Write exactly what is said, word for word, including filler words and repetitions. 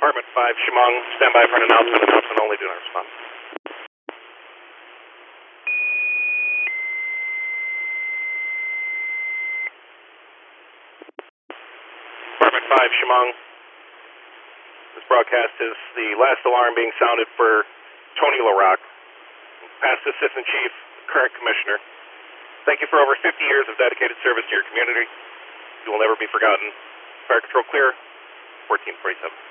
Department five, Chemung, stand by for an announcement, announcement only, do not respond. Department five, Chemung, this broadcast is the last alarm being sounded for Tony LaRock, past Assistant Chief, current Commissioner. Thank you for over fifty years of dedicated service to your community. You will never be forgotten. Fire control clear, fourteen forty-seven.